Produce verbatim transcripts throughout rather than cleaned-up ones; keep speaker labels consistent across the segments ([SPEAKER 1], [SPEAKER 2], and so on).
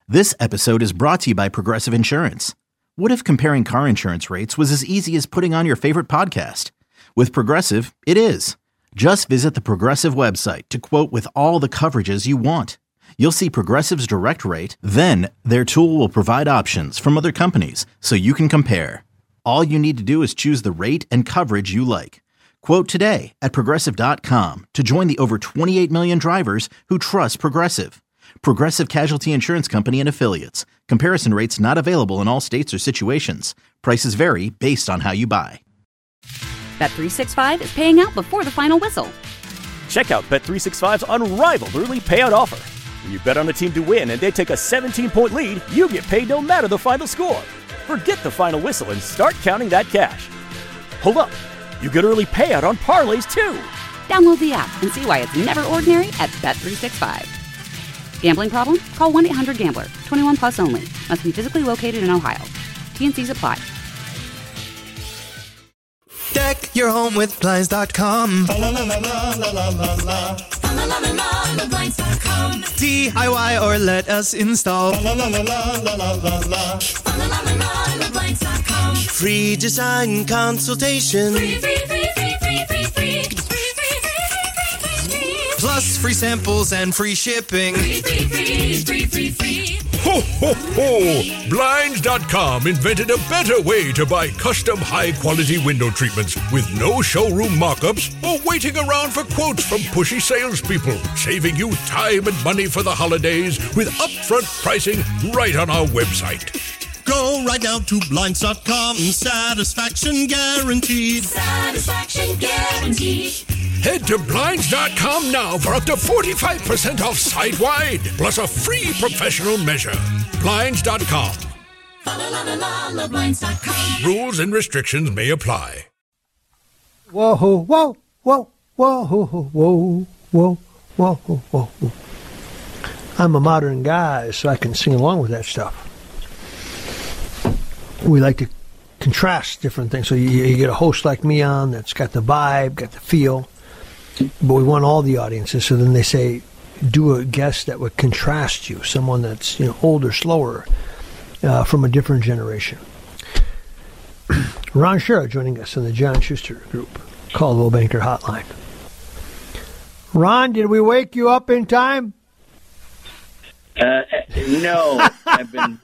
[SPEAKER 1] This episode is brought to you by Progressive Insurance. What if comparing car insurance rates was as easy as putting on your favorite podcast? With Progressive, it is. Just visit the Progressive website to quote with all the coverages you want. You'll see Progressive's direct rate, then their tool will provide options from other companies so you can compare. All you need to do is choose the rate and coverage you like. Quote today at Progressive dot com to join the over twenty-eight million drivers who trust Progressive. Progressive Casualty Insurance Company and Affiliates. Comparison rates not available in all states or situations. Prices vary based on how you buy.
[SPEAKER 2] Bet three sixty-five is paying out before the final whistle.
[SPEAKER 3] Check out Bet three sixty-five's unrivaled early payout offer. When you bet on a team to win and they take a seventeen-point lead, you get paid no matter the final score. Forget the final whistle and start counting that cash. Hold up. You get early payout on parlays, too.
[SPEAKER 2] Download the app and see why it's never ordinary at Bet three sixty-five. Gambling problem? Call one eight hundred gambler. twenty-one plus only. Must be physically located in Ohio. T N Cs apply.
[SPEAKER 4] Deck your home with Blinds dot com. D I Y or let us install. Free design consultation. Free, free, free, free, free, free, free. Plus free samples and free shipping. Free, free, free, free, free, free.
[SPEAKER 5] Ho, ho, ho! Blinds dot com invented a better way to buy custom high-quality window treatments with no showroom mock-ups or waiting around for quotes from pushy salespeople, saving you time and money for the holidays with upfront pricing right on our website.
[SPEAKER 4] Go right now to Blinds dot com. Satisfaction guaranteed.
[SPEAKER 6] Satisfaction guaranteed.
[SPEAKER 5] Head to Blinds dot com now for up to forty-five percent off site-wide, plus a free professional measure. Blinds dot com.
[SPEAKER 6] Blinds dot com.
[SPEAKER 5] Rules and restrictions may apply.
[SPEAKER 7] Whoa, whoa, whoa, whoa, whoa, whoa, whoa, whoa, whoa, whoa. I'm a modern guy, so I can sing along with that stuff. We like to contrast different things. So you, you get a host like me on that's got the vibe, got the feel, but we want all the audiences. So then they say, do a guest that would contrast you, someone that's, you know, older, slower, uh, from a different generation. Ron Shera joining us in the John Schuster Group Caldwell Banker Hotline. Ron, did we wake you up in time?
[SPEAKER 8] Uh, no, I've been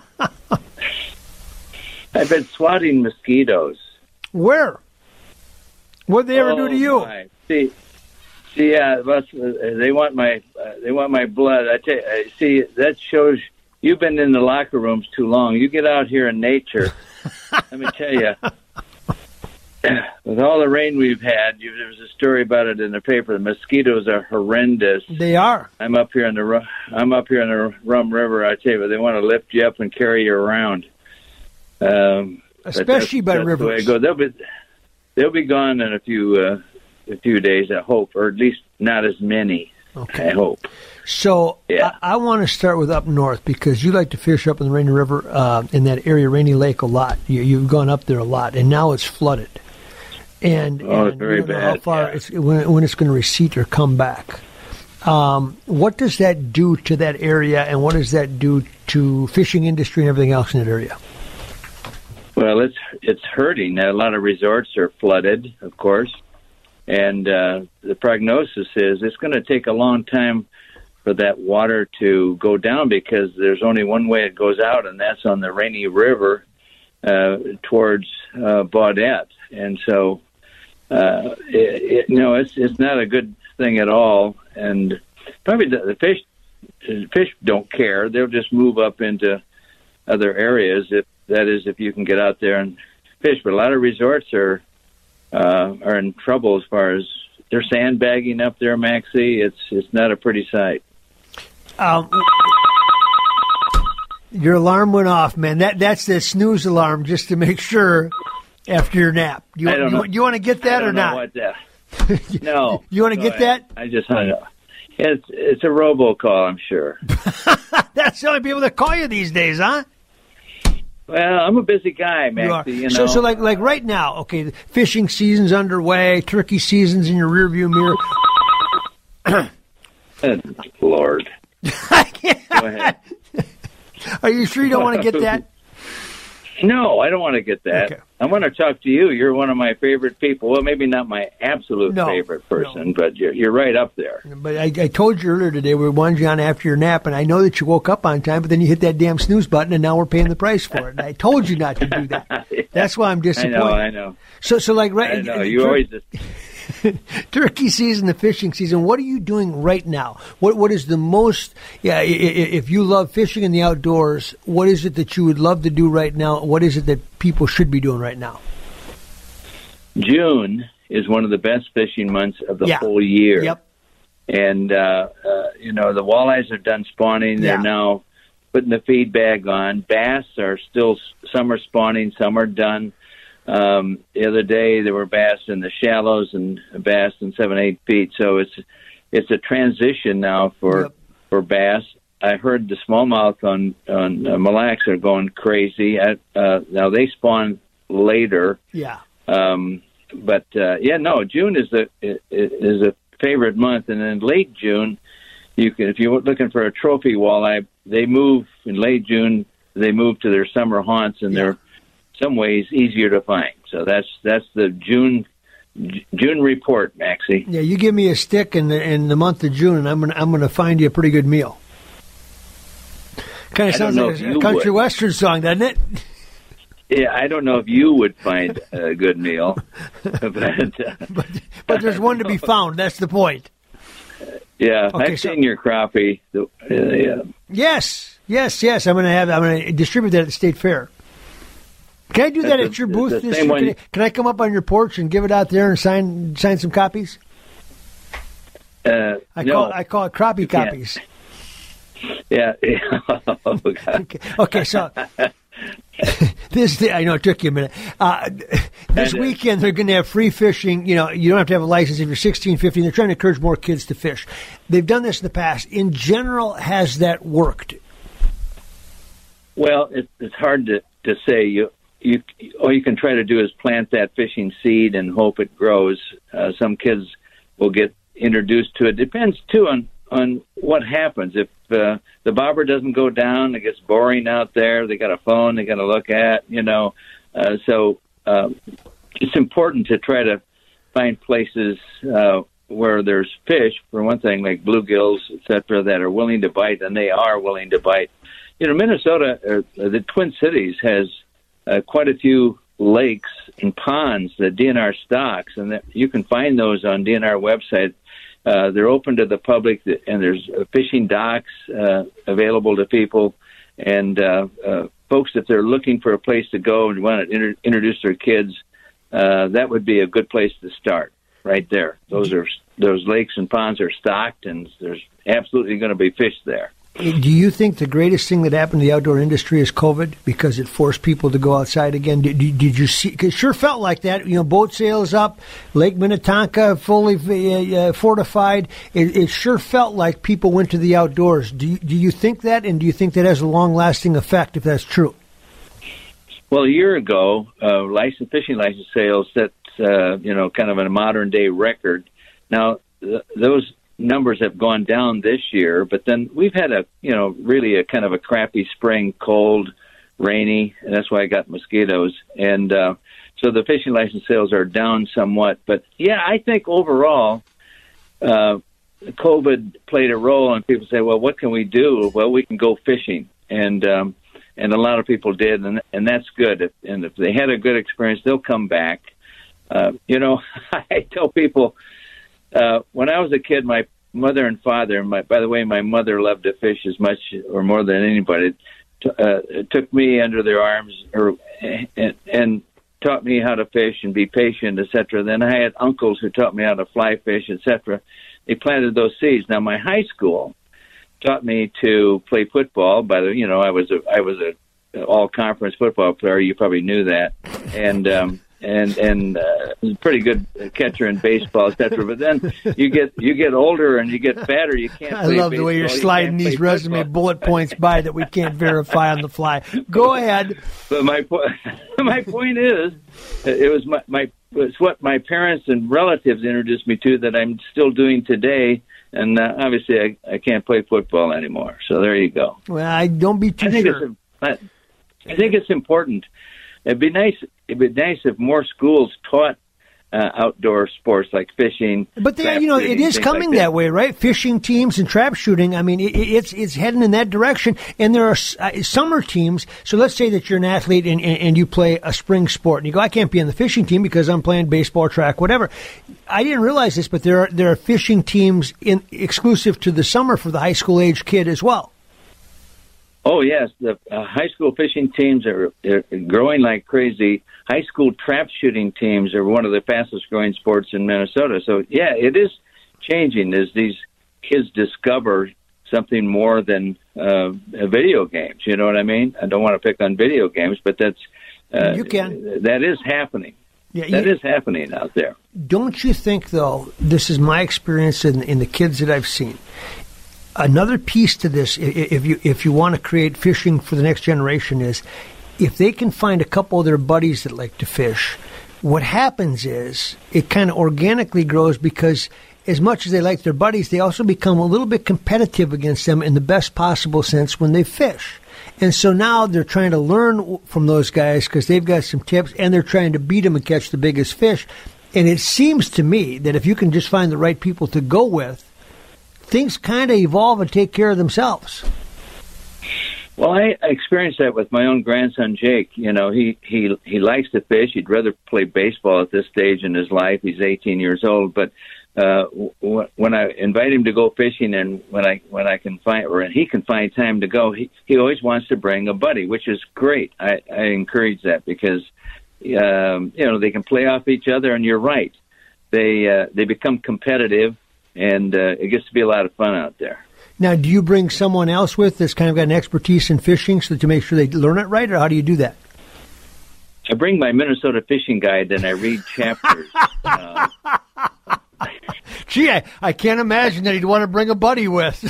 [SPEAKER 8] I've been swatting mosquitoes.
[SPEAKER 7] Where? What did they ever
[SPEAKER 8] oh,
[SPEAKER 7] do to you?
[SPEAKER 8] My. See, see, uh, they want my uh, they want my blood. I tell you, see, that shows you've been in the locker rooms too long. You get out here in nature. Let me tell you, with all the rain we've had, you, there was a story about it in the paper. The mosquitoes are horrendous.
[SPEAKER 7] They are.
[SPEAKER 8] I'm up here in the I'm up here in the Rum River. I tell you, they want to lift you up and carry you around. Um,
[SPEAKER 7] Especially by
[SPEAKER 8] that's
[SPEAKER 7] rivers.
[SPEAKER 8] The way it goes. They'll be they'll be gone in a few uh, a few days, I hope, or at least not as many. Okay. I hope.
[SPEAKER 7] So
[SPEAKER 8] yeah.
[SPEAKER 7] I, I want to start with up north because you like to fish up in the Rainy River uh, in that area, Rainy Lake, a lot. You, you've gone up there a lot, and now it's flooded. And,
[SPEAKER 8] oh,
[SPEAKER 7] and
[SPEAKER 8] it's very
[SPEAKER 7] you don't know
[SPEAKER 8] bad.
[SPEAKER 7] how far
[SPEAKER 8] yeah.
[SPEAKER 7] it's, when, when it's going to recede or come back. Um, what does that do to that area, and what does that do to fishing industry and everything else in that area?
[SPEAKER 8] Well, it's it's hurting. A lot of resorts are flooded, of course, and uh, the prognosis is it's going to take a long time for that water to go down because there's only one way it goes out, and that's on the Rainy River uh, towards uh, Baudette. And so, uh, it, it, you know, it's it's not a good thing at all. And probably the, the fish the fish don't care; they'll just move up into other areas. If that is, if you can get out there and fish. But a lot of resorts are uh, are in trouble as far as they're sandbagging up there, Maxie. It's it's not a pretty sight.
[SPEAKER 7] Um, your alarm went off, man. That that's the snooze alarm, just to make sure after your nap. You,
[SPEAKER 8] I don't
[SPEAKER 7] you,
[SPEAKER 8] know.
[SPEAKER 7] you want to get that
[SPEAKER 8] I don't
[SPEAKER 7] or
[SPEAKER 8] know
[SPEAKER 7] not?
[SPEAKER 8] What that, no.
[SPEAKER 7] You want to get
[SPEAKER 8] ahead.
[SPEAKER 7] that?
[SPEAKER 8] I just hung up. It's it's a robocall, I'm sure.
[SPEAKER 7] That's the only people that call you these days, huh?
[SPEAKER 8] Well, I'm a busy guy,
[SPEAKER 7] You are.
[SPEAKER 8] Maxie. You know?
[SPEAKER 7] So, so like like right now, okay, the fishing season's underway, turkey season's in your rearview mirror.
[SPEAKER 8] Lord. Go ahead.
[SPEAKER 7] Are you sure you don't want to get that?
[SPEAKER 8] No, I don't want to get that.
[SPEAKER 7] Okay.
[SPEAKER 8] I want to talk to you. You're one of my favorite people. Well, maybe not my absolute
[SPEAKER 7] no,
[SPEAKER 8] favorite person,
[SPEAKER 7] no.
[SPEAKER 8] but you're, you're right up there.
[SPEAKER 7] But I, I told you earlier today we wanted you on after your nap, and I know that you woke up on time, but then you hit that damn snooze button, and now we're paying the price for it. And I told you not to do that.
[SPEAKER 8] Yeah.
[SPEAKER 7] That's why I'm disappointed.
[SPEAKER 8] I know, I know.
[SPEAKER 7] So, so like right.
[SPEAKER 8] I know. You always just...
[SPEAKER 7] Turkey season, the fishing season. What are you doing right now? What What is the most? Yeah, if you love fishing in the outdoors, what is it that you would love to do right now? What is it that people should be doing right now?
[SPEAKER 8] June is one of the best fishing months of the
[SPEAKER 7] yeah.
[SPEAKER 8] whole year.
[SPEAKER 7] Yep.
[SPEAKER 8] And uh, uh, you know the walleyes are done spawning. They're
[SPEAKER 7] yeah.
[SPEAKER 8] now putting the feed bag on. Bass are still some are spawning, some are done. Um, the other day there were bass in the shallows and bass in seven, eight feet. So it's it's a transition now for
[SPEAKER 7] yep.
[SPEAKER 8] for bass. I heard the smallmouth on on uh, Mille Lacs are going crazy. I, uh, now they spawn later.
[SPEAKER 7] Yeah.
[SPEAKER 8] Um, but uh, yeah, no, June is a is a favorite month, and in late June, you can if you're looking for a trophy walleye, they move in late June. They move to their summer haunts, and yeah. they're some ways easier to find. So that's that's the June June report, Maxie.
[SPEAKER 7] Yeah, you give me a stick in the in the month of June, and I'm gonna I'm gonna find you a pretty good meal. Kind of sounds like a country would. Western song, doesn't it?
[SPEAKER 8] Yeah, I don't know if you would find a good meal, but uh,
[SPEAKER 7] but, but there's one to be found. That's the point.
[SPEAKER 8] Yeah,
[SPEAKER 7] okay,
[SPEAKER 8] I've
[SPEAKER 7] so,
[SPEAKER 8] seen your crappie. Uh, yeah.
[SPEAKER 7] Yes, yes, yes. I'm gonna have. I'm gonna distribute that at the state fair. Can I do that
[SPEAKER 8] That's
[SPEAKER 7] at your
[SPEAKER 8] the,
[SPEAKER 7] booth
[SPEAKER 8] the
[SPEAKER 7] this
[SPEAKER 8] same
[SPEAKER 7] year?
[SPEAKER 8] one.
[SPEAKER 7] Can I, can I come up on your porch and give it out there and sign sign some copies?
[SPEAKER 8] Uh,
[SPEAKER 7] I
[SPEAKER 8] no,
[SPEAKER 7] call I call it crappie copies.
[SPEAKER 8] Yeah. oh,
[SPEAKER 7] okay. okay, so this I know it took you a minute. Uh, this
[SPEAKER 8] and, uh,
[SPEAKER 7] weekend they're going to have free fishing. You know, you don't have to have a license if you're sixteen, fifteen. They're trying to encourage more kids to fish. They've done this in the past. In general, has that worked?
[SPEAKER 8] Well, it, it's hard to, to say. You you all you can try to do is plant that fishing seed and hope it grows. Uh, some kids will get introduced to it. Depends too on on what happens. If uh, the bobber doesn't go down, it gets boring out there. They got a phone they got to look at, you know. Uh, so uh, it's important to try to find places uh, where there's fish, for one thing, like bluegills, et cetera, that are willing to bite, and they are willing to bite. You know, Minnesota, uh, the Twin Cities, has uh, quite a few lakes and ponds that D N R stocks, and that you can find those on D N R website. Uh, they're open to the public, and there's fishing docks uh, available to people. And uh, uh, folks, if they're looking for a place to go and want to inter- introduce their kids, uh, that would be a good place to start right there. Those are those lakes and ponds are stocked, and there's absolutely going to be fish there.
[SPEAKER 7] Do you think the greatest thing that happened to the outdoor industry is COVID because it forced people to go outside again? Did, did, did you see? Cause it sure felt like that. You know, boat sales up, Lake Minnetonka fully uh, fortified. It, it sure felt like people went to the outdoors. Do you, do you think that, and do you think that has a long-lasting effect if that's true?
[SPEAKER 8] Well, a year ago, uh, license fishing license sales set uh, you know kind of a modern-day record. Now th- those. numbers have gone down this year, but then we've had a, you know, really a kind of a crappy spring, cold, rainy, and that's why I got mosquitoes. And uh, so the fishing license sales are down somewhat. But, yeah, I think overall uh, COVID played a role, and people say, well, what can we do? Well, we can go fishing. And um, and a lot of people did, and, and that's good. If, and if they had a good experience, they'll come back. Uh, you know, I tell people, Uh, when I was a kid, my mother and father, my, by the way, my mother loved to fish as much or more than anybody, t- uh, took me under their arms or, and, and taught me how to fish and be patient, et cetera. Then I had uncles who taught me how to fly fish, et cetera. They planted those seeds. Now, my high school taught me to play football. By the, you know, I was a I was a all-conference football player. You probably knew that. And um and and uh, pretty good catcher in baseball, et cetera. But then you get you get older and you get fatter. You can't.
[SPEAKER 7] I
[SPEAKER 8] play
[SPEAKER 7] love the way you're
[SPEAKER 8] baseball,
[SPEAKER 7] sliding
[SPEAKER 8] you
[SPEAKER 7] these resume
[SPEAKER 8] football.
[SPEAKER 7] bullet points by that we can't verify on the fly. Go ahead.
[SPEAKER 8] But my po- my point is, it was my my it's what my parents and relatives introduced me to that I'm still doing today. and uh, obviously I, I can't play football anymore. So there you go.
[SPEAKER 7] Well, I don't be too
[SPEAKER 8] I think
[SPEAKER 7] sure.
[SPEAKER 8] It's, I, I think it's important. It'd be nice. It'd be nice if more schools taught uh, outdoor sports like fishing.
[SPEAKER 7] But they,
[SPEAKER 8] trap
[SPEAKER 7] you know,
[SPEAKER 8] shooting,
[SPEAKER 7] it is
[SPEAKER 8] things
[SPEAKER 7] coming
[SPEAKER 8] like
[SPEAKER 7] that. that way, right? Fishing teams and trap shooting. I mean, it, it's it's heading in that direction. And there are uh, summer teams. So let's say that you're an athlete and, and, and you play a spring sport, and you go, I can't be on the fishing team because I'm playing baseball, track, whatever. I didn't realize this, but there are there are fishing teams in exclusive to the summer for the high school age kid as well.
[SPEAKER 8] Oh, yes. The uh, high school fishing teams are, are growing like crazy. High school trap shooting teams are one of the fastest growing sports in Minnesota. So, yeah, it is changing as these kids discover something more than uh, video games. You know what I mean? I don't want to pick on video games, but that's uh,
[SPEAKER 7] you can.
[SPEAKER 8] that is happening.
[SPEAKER 7] Yeah,
[SPEAKER 8] that
[SPEAKER 7] you,
[SPEAKER 8] is happening out there.
[SPEAKER 7] Don't you think, though, this is my experience in, in the kids that I've seen, another piece to this, if you if you want to create fishing for the next generation, is if they can find a couple of their buddies that like to fish, what happens is it kind of organically grows because as much as they like their buddies, they also become a little bit competitive against them in the best possible sense when they fish. And so now they're trying to learn from those guys because they've got some tips, and they're trying to beat them and catch the biggest fish. And it seems to me that if you can just find the right people to go with, things kind of evolve and take care of themselves.
[SPEAKER 8] Well, I experienced that with my own grandson, Jake. You know, he, he, he likes to fish. He'd rather play baseball at this stage in his life. He's eighteen years old. But uh, w- when I invite him to go fishing, and when I when I can find, or he can find time to go, he, he always wants to bring a buddy, which is great. I, I encourage that because, um, you know, they can play off each other, and you're right. They, uh, they become competitive. And uh, it gets to be a lot of fun out there.
[SPEAKER 7] Now, do you bring someone else with that's kind of got an expertise in fishing so that you make sure they learn it right, or how do you do that?
[SPEAKER 8] I bring my Minnesota fishing guide and I read chapters. uh,
[SPEAKER 7] Gee, I, I can't imagine that he'd want to bring a buddy with.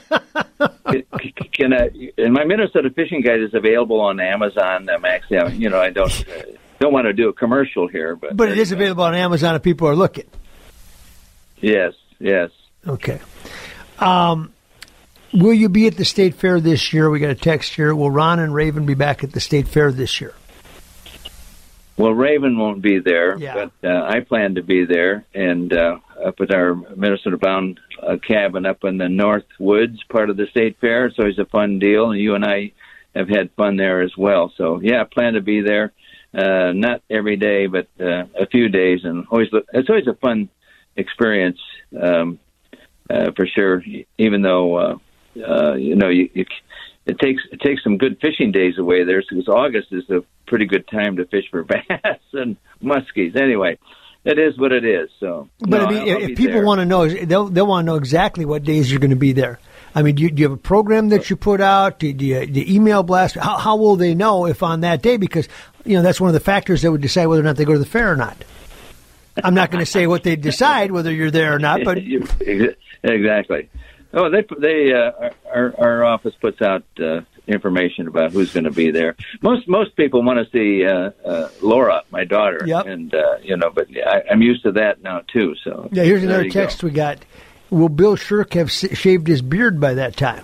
[SPEAKER 8] can I, and my Minnesota fishing guide is available on Amazon. I'm actually, you know, I don't uh, don't want to do a commercial here, but
[SPEAKER 7] but it is available on Amazon if people are looking.
[SPEAKER 8] Yes. Yes.
[SPEAKER 7] Okay. Um, will you be at the State Fair this year? We got a text here. Will Ron and Raven be back at the State Fair this year?
[SPEAKER 8] Well, Raven won't be there,
[SPEAKER 7] yeah.
[SPEAKER 8] but uh, I plan to be there, and uh, up at our Minnesota-bound uh, cabin up in the North Woods part of the State Fair. It's always a fun deal, and you and I have had fun there as well. So, yeah, I plan to be there. Uh, not every day, but uh, a few days, and always look, it's always a fun experience. Um, uh, for sure. Even though uh, uh, you know you, you, it takes it takes some good fishing days away there, because August is a pretty good time to fish for bass and muskies. Anyway, it is what it is. So,
[SPEAKER 7] but
[SPEAKER 8] no,
[SPEAKER 7] I mean,
[SPEAKER 8] I'll, I'll
[SPEAKER 7] if people want to know, they'll they'll want to know exactly what days you're going to be there. I mean, do you, do you have a program that you put out? Do, do, you, do you email blast? How, how will they know if on that day? Because you know that's one of the factors that would decide whether or not they go to the fair or not. I'm not going to say what they decide, whether you're there or not, but
[SPEAKER 8] exactly. Oh, they they uh, our our office puts out uh, information about who's going to be there. Most most people want to see uh, uh, Laura, my daughter,
[SPEAKER 7] yep.
[SPEAKER 8] and uh, you know, but I, I'm used to that now too. So
[SPEAKER 7] yeah, here's another text go. we got. Will Bill Shirk have shaved his beard by that time?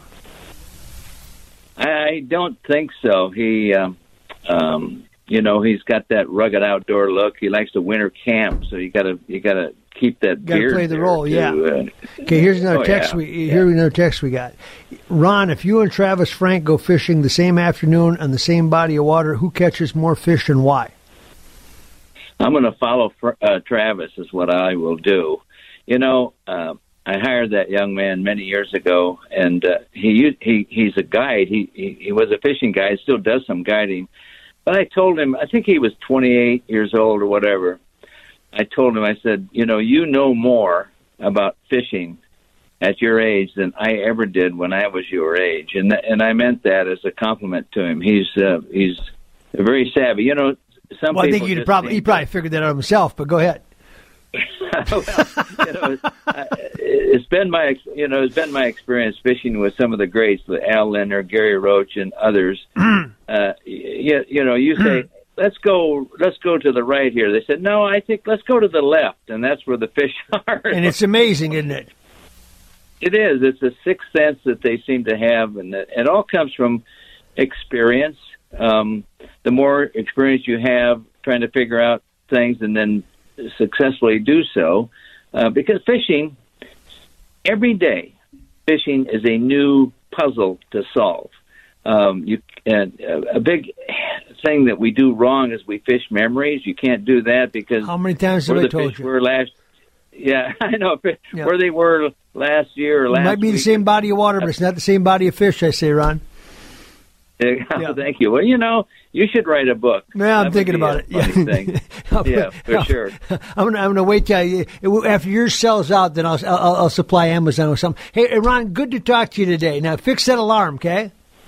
[SPEAKER 8] I don't think so. He. Um, um, You know, he's got that rugged outdoor look. He likes to winter camp, so you gotta you gotta keep that
[SPEAKER 7] gotta
[SPEAKER 8] beard.
[SPEAKER 7] Play the role,
[SPEAKER 8] to,
[SPEAKER 7] yeah.
[SPEAKER 8] Uh,
[SPEAKER 7] okay, here's another
[SPEAKER 8] oh,
[SPEAKER 7] text.
[SPEAKER 8] Yeah.
[SPEAKER 7] We
[SPEAKER 8] yeah.
[SPEAKER 7] here's another text we got. Ron, if you and Travis Frank go fishing the same afternoon on the same body of water, who catches more fish and why?
[SPEAKER 8] I'm going to follow uh, Travis. Is what I will do. You know, uh, I hired that young man many years ago, and uh, he he he's a guide. He, he he was a fishing guide. Still does some guiding. But I told him, I think he was twenty-eight years old or whatever. I told him, I said, you know, you know more about fishing at your age than I ever did when I was your age. And and I meant that as a compliment to him. He's uh, he's very savvy. You know, some
[SPEAKER 7] well,
[SPEAKER 8] people
[SPEAKER 7] I think you'd
[SPEAKER 8] just
[SPEAKER 7] probably,
[SPEAKER 8] think
[SPEAKER 7] he probably figured that out himself, but go ahead.
[SPEAKER 8] well, you know, it's been my you know it's been my experience fishing with some of the greats, like Al Lindner, Gary Roach, and others. uh, you, you know, you say, let's go, let's go to the right here. They said, no, I think let's go to the left, and that's where the fish are.
[SPEAKER 7] And it's amazing, isn't it?
[SPEAKER 8] It is. It's a sixth sense that they seem to have, and it, it all comes from experience. Um, the more experience you have trying to figure out things and then successfully do so, uh, because fishing, every day, fishing is a new puzzle to solve. Um, you and a big thing that we do wrong is we fish memories. You can't do that because
[SPEAKER 7] how many times have
[SPEAKER 8] where
[SPEAKER 7] I
[SPEAKER 8] the
[SPEAKER 7] told
[SPEAKER 8] fish
[SPEAKER 7] you?
[SPEAKER 8] were last. Yeah, I know
[SPEAKER 7] Yeah.
[SPEAKER 8] where they were last year or last.
[SPEAKER 7] It might be the
[SPEAKER 8] week.
[SPEAKER 7] same body of water, but it's not the same body of fish. I say, Ron.
[SPEAKER 8] Yeah. Thank you. Well, you know, you should write a book.
[SPEAKER 7] Yeah, I'm
[SPEAKER 8] That would
[SPEAKER 7] thinking
[SPEAKER 8] be
[SPEAKER 7] about
[SPEAKER 8] a
[SPEAKER 7] it. Yeah,
[SPEAKER 8] funny thing. Yeah, for sure.
[SPEAKER 7] I'm gonna, I'm gonna wait till you, after yours sells out, then I'll, I'll I'll supply Amazon with something. Hey, Ron, good to talk to you today. Now fix that alarm, okay?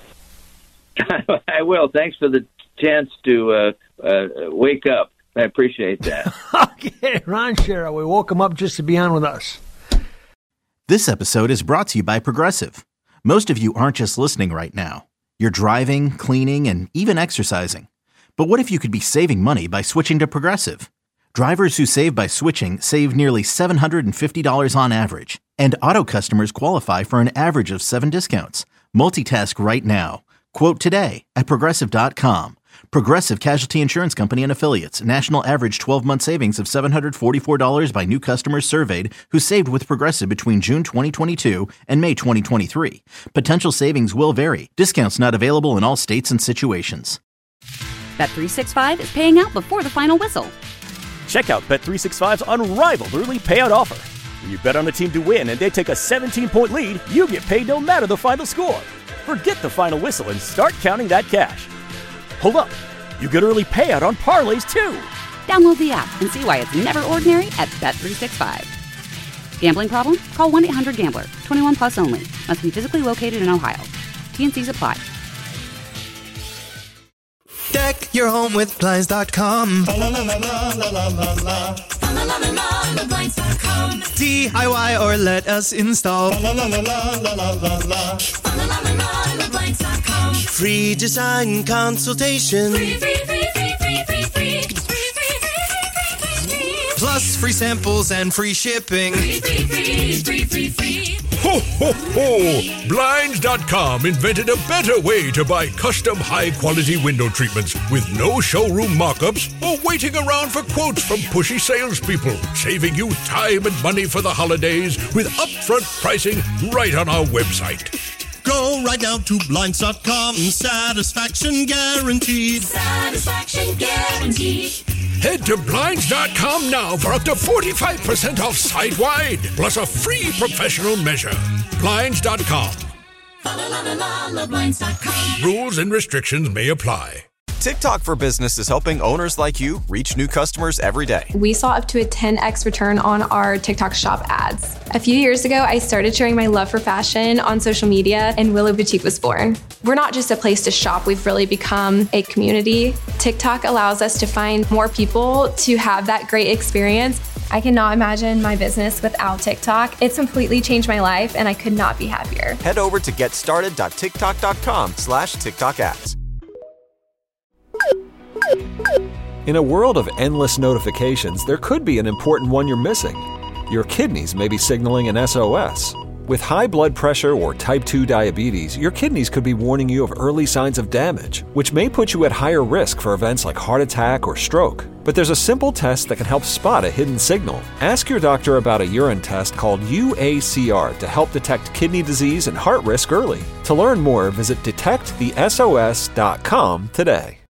[SPEAKER 8] I will. Thanks for the chance to uh, uh, wake up. I appreciate that.
[SPEAKER 7] Okay, Ron Shera, we woke him up just to be on with us.
[SPEAKER 1] This episode is brought to you by Progressive. Most of you aren't just listening right now. You're driving, cleaning, and even exercising. But what if you could be saving money by switching to Progressive? Drivers who save by switching save nearly seven hundred fifty dollars on average. And auto customers qualify for an average of seven discounts. Multitask right now. Quote today at Progressive dot com. Progressive Casualty Insurance Company and Affiliates. National average twelve-month savings of seven hundred forty-four dollars by new customers surveyed who saved with Progressive between June twenty twenty-two and May twenty twenty-three. Potential savings will vary. Discounts not available in all states and situations.
[SPEAKER 2] Bet three sixty-five is paying out before the final whistle.
[SPEAKER 3] Check out Bet three sixty-five's unrivaled early payout offer. When you bet on a team to win and they take a seventeen-point lead, you get paid no matter the final score. Forget the final whistle and start counting that cash. Hold up. You get early payout on parlays, too.
[SPEAKER 2] Download the app and see why it's never ordinary at Bet three sixty-five. Gambling problem? Call one eight hundred gambler. twenty-one plus only. Must be physically located in Ohio. T N Cs apply.
[SPEAKER 4] Deck your home with Blinds dot com. D I Y or let us install. Free design consultation. Plus free samples and free shipping.
[SPEAKER 5] Ho, ho, ho! Blinds dot com invented a better way to buy custom high-quality window treatments with no showroom mock-ups or waiting around for quotes from pushy salespeople, saving you time and money for the holidays with upfront pricing right on our website.
[SPEAKER 4] Go right now to Blinds dot com. Satisfaction guaranteed.
[SPEAKER 6] Satisfaction guaranteed.
[SPEAKER 5] Head to Blinds dot com now for up to forty-five percent off site-wide, plus a free professional measure. Blinds dot com.
[SPEAKER 6] Blinds dot com.
[SPEAKER 5] Rules and restrictions may apply.
[SPEAKER 9] TikTok for Business is helping owners like you reach new customers every day.
[SPEAKER 10] We saw up to a ten x return on our TikTok shop ads. A few years ago, I started sharing my love for fashion on social media, and Willow Boutique was born. We're not just a place to shop, we've really become a community. TikTok allows us to find more people to have that great experience.
[SPEAKER 11] I cannot imagine my business without TikTok. It's completely changed my life, and I could not be happier.
[SPEAKER 9] Head over to getstarted dot tiktok dot com slash TikTok ads.
[SPEAKER 12] In a world of endless notifications, there could be an important one you're missing. Your kidneys may be signaling an S O S. With high blood pressure or type two diabetes, your kidneys could be warning you of early signs of damage, which may put you at higher risk for events like heart attack or stroke. But there's a simple test that can help spot a hidden signal. Ask your doctor about a urine test called U A C R to help detect kidney disease and heart risk early. To learn more, visit detect the S O S dot com today.